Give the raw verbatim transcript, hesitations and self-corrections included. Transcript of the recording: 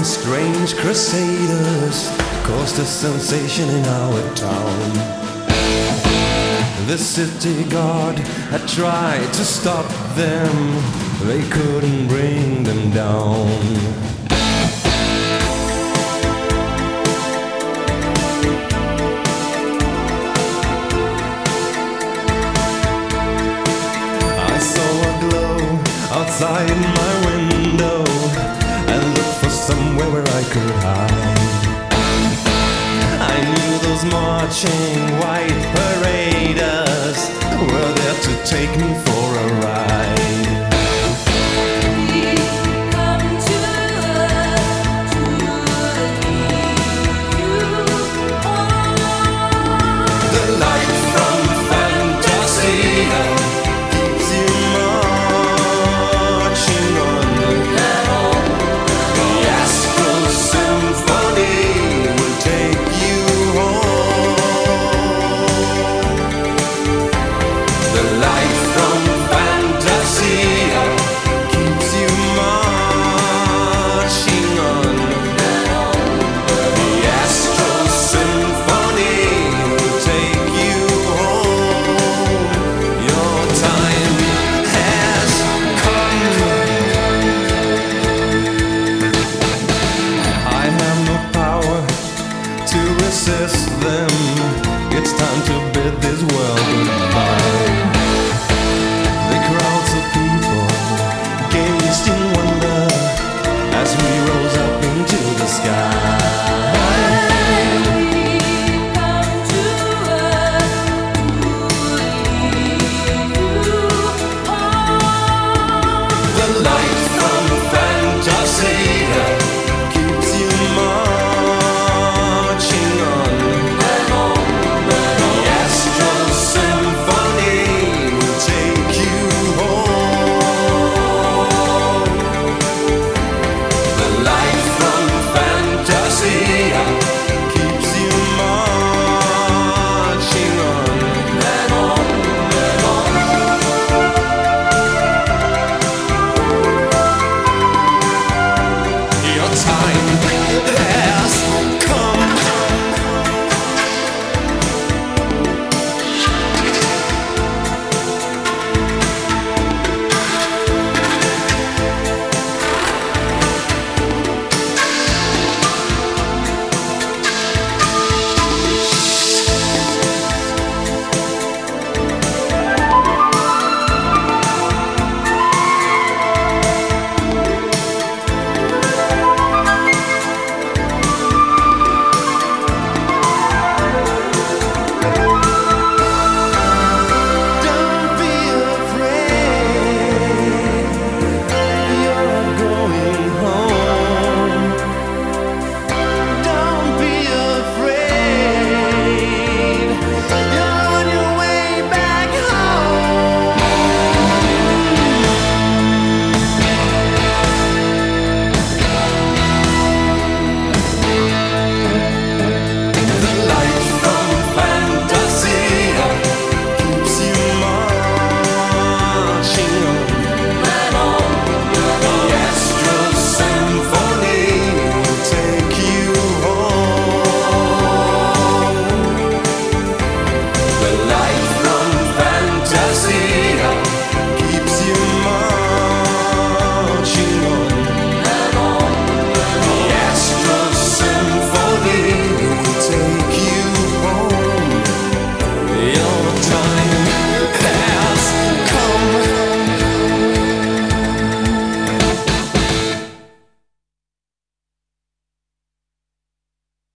Strange crusaders caused a sensation in our town. The city guard had tried to stop them, they couldn't bring them down. I saw a glow outside my window and looked for somewhere where I could hide. I knew those marching white paraders were there to take me for a ride. The light from Fantasia keeps you marching on. The Astral Symphony will take you home. The light from Fantasia keeps you marching on. The Astral Symphony will take you home. Your time has come. I have no power to resist them. It's time to bid this world goodbye.